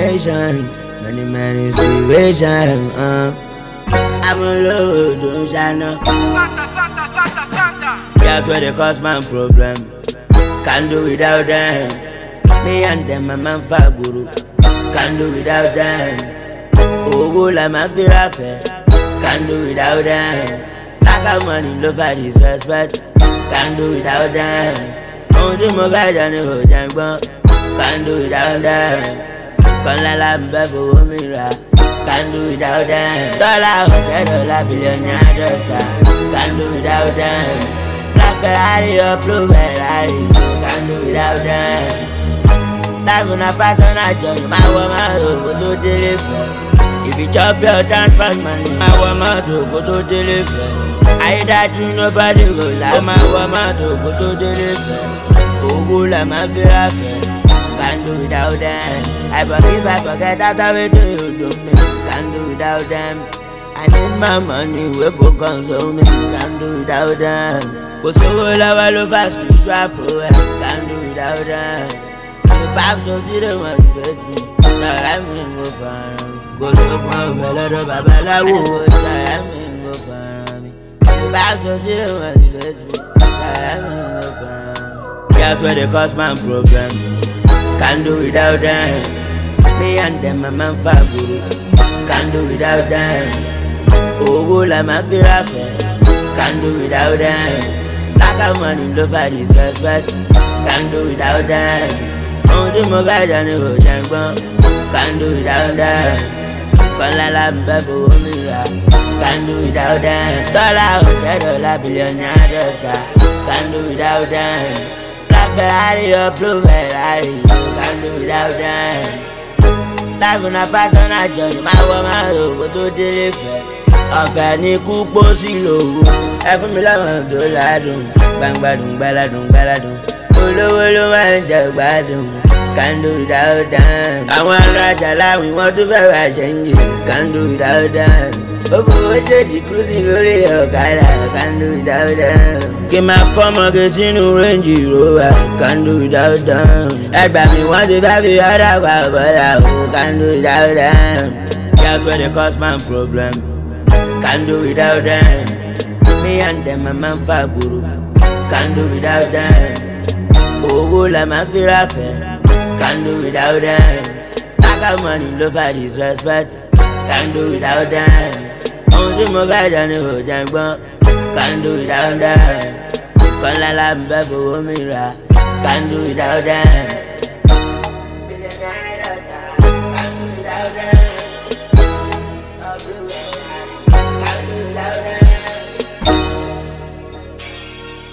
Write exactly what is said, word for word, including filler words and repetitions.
imagination, many many inspiration. Uh. I'm a low, don't shine. That's where they cause my problem. Can't do without them. Me and them, my man Faburu. Can't do without them. Oh, la ma firafe. Can't do without them. Like a money, love and disrespect. Can't do without them. Only my guys and the whole jang bang. Can't do without them. Can't la la mbe for me ra. Can't do without them. Dollar, hundred dollar, billionaire, doctor. Can't do without them. Black Ferrari or blue Ferrari. Can't do without them. Life on a personal journey. My woman, go to deliver. If you chop your transport money, my woman, go to deliver. I that you nobody go like my woman, go to deliver. Oh, go like my firafe. Can't do without them. I forgive, I forget after everything you do me. Can't do without them. I need my money, we go console me. Can't do without them. Go so well, I love a spiritual poet. Can't do without them. The back so see the one with me. Now I'm in go for go so my fella to Babala Wood. Now I'm in go for me. The back so see the one with me. Now I'm in go for me. That's where they cause my problem. Can't do without them. Me and them, my man Faburu. Can't do without them. Oh, la ma firafe. Can't do without them. Like a money, love and disrespect. Can't do without them. Only my guys and the whole jang bang. Can't do without them. Can't la la mbe for me ra. Can't do without them. Dollar, hundred dollar, billionaire, doctor. Can't do without them. Black Ferrari or blue Ferrari. Can't do without them. Life on a personal journey. My woman, go to deliver. Ọ̀fẹ́ ní kú pósí lòwò. Ẹ fún mi lọ́wọ́ tó ládùn. Gbangbadùn gbáládùn gbáládùn. Olówó ló máa ń jẹ gbádùn. Can't do without them. Àwọn arájà láwìn wọ́n tún fẹ́ wá ṣẹ́yìn. Can't do without them. Ó fowó ṣèdí cruising lórí ọ̀kadà. Can't do without them. Kí n máa kọ́ ọmọge sínú Range Rover. Can't do without them. Ẹgbà mi wọ́n ti fẹ́ fi ọ̀dà pa bọ́dà o. Can't do without them. That's where they cause my problem. Can't do without them. Me and them, my man Faburu. Can't do without them. Oh, la ma firafe. Can't do without them. Like a money, love and disrespect. Can't do without them. Only my guys and the whole jang bang. Can't do without them. Can't la la mbe for me ra. Can't do without them.